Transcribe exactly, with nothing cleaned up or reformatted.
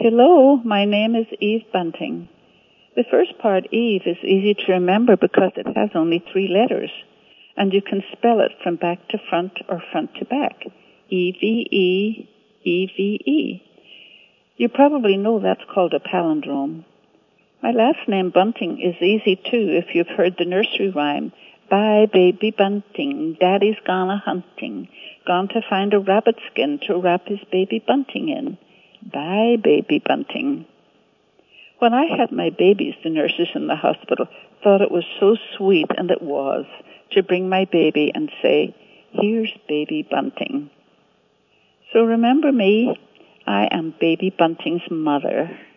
Hello, my name is Eve Bunting. The first part, Eve, is easy to remember because it has only three letters, and you can spell it from back to front or front to back. E V E, E V E. You probably know that's called a palindrome. My last name, Bunting, is easy too if you've heard the nursery rhyme. Bye, baby Bunting, Daddy's gone a-hunting, gone to find a rabbit skin to wrap his baby Bunting in. Bye, baby Bunting. When I had my babies, the nurses in the hospital thought it was so sweet, and it was, to bring my baby and say, here's baby Bunting. So remember me, I am baby Bunting's mother.